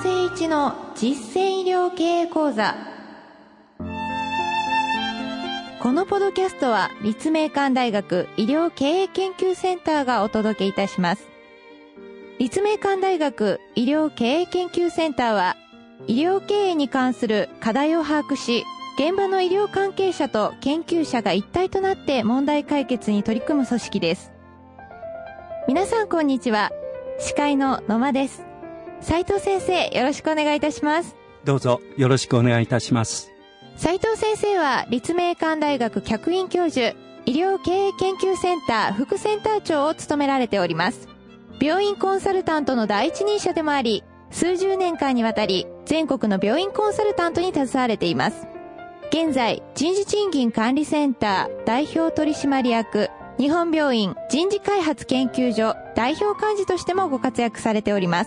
誠一の実践医療経営講座。このポドキャストは立命館大学医療経営研究センターがお届けいたします。立命館大学医療経営研究センターは、医療経営に関する課題を把握し、現場の医療関係者と研究者が一体となって問題解決に取り組む組織です。皆さんこんにちは。司会の野間です。斉藤先生、よろしくお願いいたします。 どうぞよろしくお願いいたします。 斉藤先生は立命館大学客員教授、医療経営研究センター副センター長を務められております。病院コンサルタントの第一人者でもあり、数十年間にわたり全国の病院コンサルタントに携われています。現在、人事賃金管理センター代表取締役、日本病院人事開発研究所代表幹事としてもご活躍されております。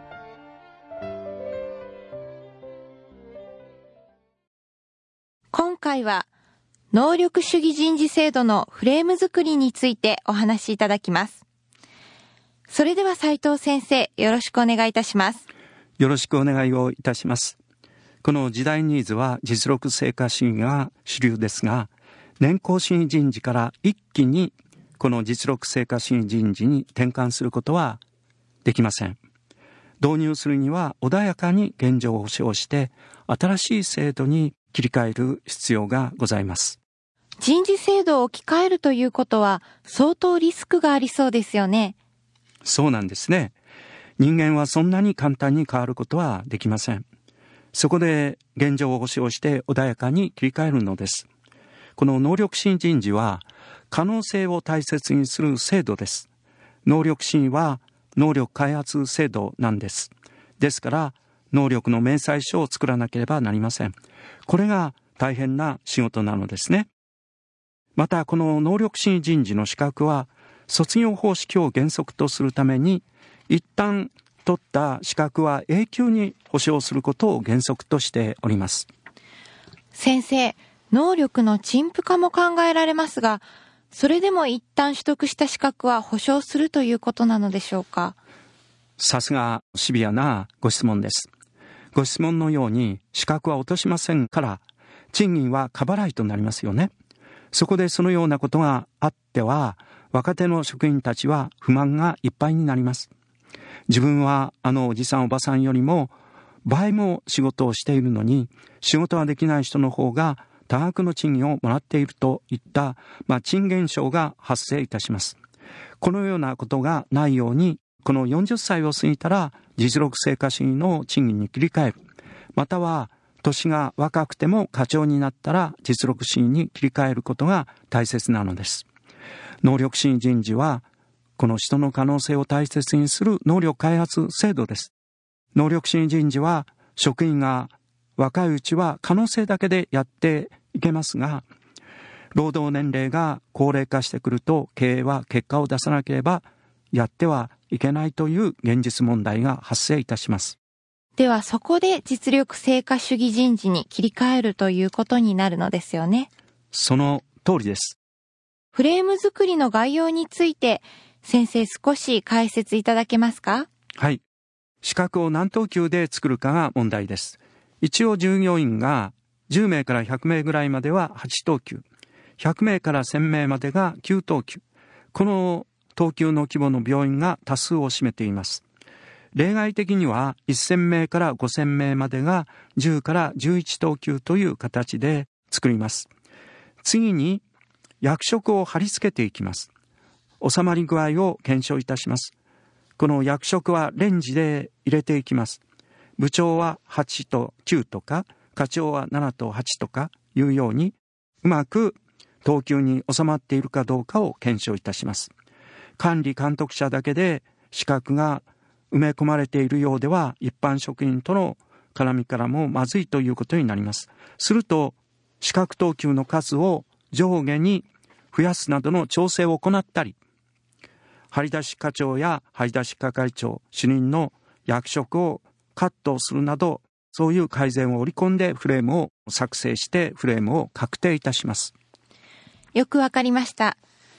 今回は能力主義人事制度のフレーム作りについてお話しいただきます。それでは斉藤先生、よろしくお願いいたします。 よろしくお願いをいたします。この時代ニーズは実力成果主義が主流ですが、年功主義人事から一気にこの実力成果主義人事に転換することはできません。導入するには穏やかに現状を保障して新しい制度に切り替える必要がございます。 人事制度を置き換えるということは相当リスクがありそうですよね。 そうなんですね。人間はそんなに簡単に変わることはできません。そこで現状を保障して穏やかに切り替えるのです。この能力主義人事は可能性を大切にする制度です。能力主義は能力開発制度なんです。ですから能力の明細書を作らなければなりません。これが大変な仕事なのですね。またこの能力主義人事の資格は卒業方式を原則とするために一旦取った資格は永久に保証することを原則としております。 先生、能力の陳腐化も考えられますが、それでも一旦取得した資格は保証するということなのでしょうか。 さすがシビアなご質問です。ご質問のように資格は落としませんから賃金は過払いとなりますよね。そこでそのようなことがあっては若手の職員たちは不満がいっぱいになります。自分はおじさんおばさんよりも倍も仕事をしているのに仕事はできない人の方が多額の賃金をもらっているといった、賃現象が発生いたします。このようなことがないようにこの40歳を過ぎたら実力成果主義の賃金に切り替える。または年が若くても課長になったら実力主義に切り替えることが大切なのです。能力主義人事はこの人の可能性を大切にする能力開発制度です。能力主義人事は職員が若いうちは可能性だけでやっていけますが、労働年齢が高齢化してくると経営は結果を出さなければやってはいけないという現実問題が発生いたします。 ではそこで実力成果主義人事に切り替えるということになるのですよね。 その通りです。 フレーム作りの概要について先生少し解説いただけますか。 はい。資格を何等級で作るかが問題です。一応従業員が10名から100名ぐらいまでは8等級、100名から1000名までが9等級。この等級の規模の病院が多数を占めています。例外的には1000名から5000名までが10から11等級という形で作ります。次に役職を貼り付けていきます。収まり具合を検証いたします。この役職はレンジで入れていきます。部長は8と9とか、課長は7と8とかいうように、うまく等級に収まっているかどうかを検証いたします。管理監督者だけで資格が埋め込まれているようでは、一般職員との絡みからもまずいということになります。すると、資格等級の数を上下に増やすなどの調整を行ったり、張り出し課長や張り出し係長、主任の役職をカットするなど、そういう改善を織り込んでフレームを作成してフレームを確定いたします。 よくわかりました。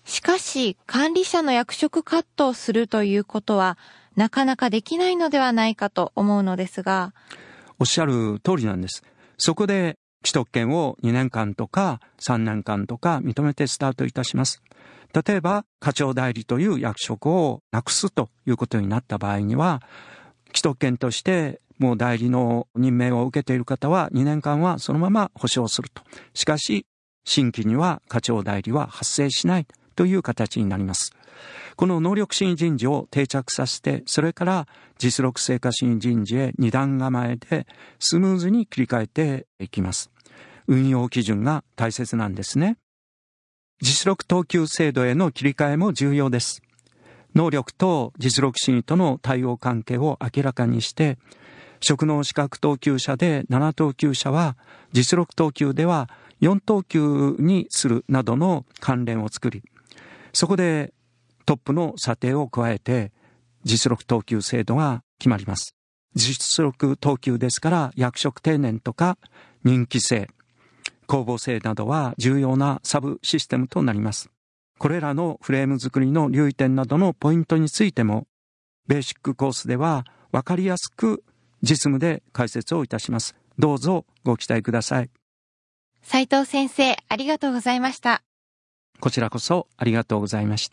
しかし、管理者の役職カットをするということは、なかなかできないのではないかと思うのですが。 おっしゃる通りなんです。そこで、既得権を2年間とか3年間とか認めてスタートいたします。例えば、課長代理という役職をなくすということになった場合には、既得権としてもう代理の任命を受けている方は2年間はそのまま保証すると。しかし、新規には課長代理は発生しないという形になります。この能力主義人事を定着させて、それから実力成果主義人事へ二段構えでスムーズに切り替えていきます。運用基準が大切なんですね。実力等級制度への切り替えも重要です。能力と実力主義との対応関係を明らかにして、職能資格等級者で7等級者は実力等級では4等級にするなどの関連を作り、そこでトップの査定を加えて実力等級制度が決まります。実力等級ですから役職定年とか任期制、公募制などは重要なサブシステムとなります。これらのフレーム作りの留意点などのポイントについても、ベーシックコースでは分かりやすく実務で解説をいたします。どうぞご期待ください。 斉藤先生、ありがとうございました。 こちらこそありがとうございました。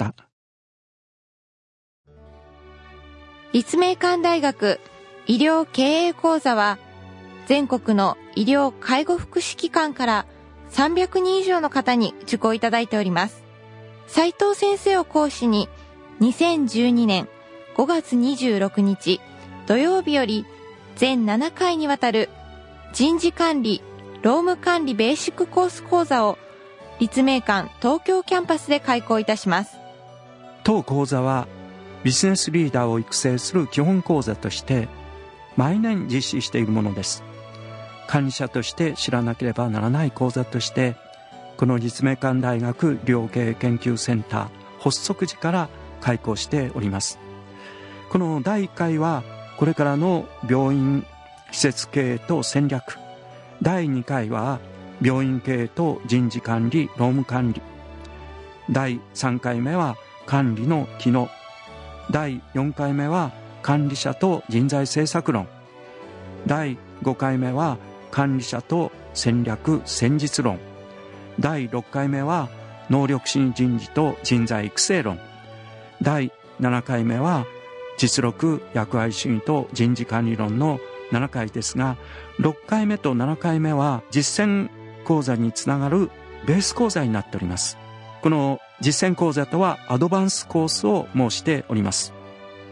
立命館大学医療経営講座は、全国の医療介護福祉機関から300人以上の方に受講いただいております。斉藤先生を講師に、2012年5月26日土曜日より全7回にわたる人事管理、労務管理ベーシックコース講座を立命館東京キャンパスで開講いたします。 当講座はビジネスリーダーを育成する基本講座として毎年実施しているものです。管理者として知らなければならない講座として、この立命館大学医療経営研究センター発足時から開講しております。この第1回はこれからの病院施設経営と戦略、第2回は病院経営と人事管理、労務管理、第3回目は管理の機能、第4回目は管理者と人材政策論、第5回目は管理者と戦略戦術論、第6回目は能力主義人事と人材育成論、第7回目は実力役割主義と人事管理論の7回ですが、6回目と7回目は実践講座につながるベース講座になっております。この実践講座とはアドバンスコースを申しております。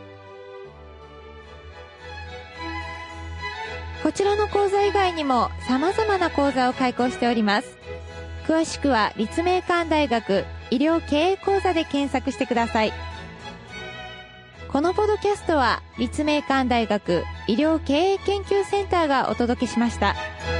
こちらの講座以外にも様々な講座を開講しております。詳しくは立命館大学医療経営講座で検索してください。このポッドキャストは立命館大学医療経営研究センターがお届けしました。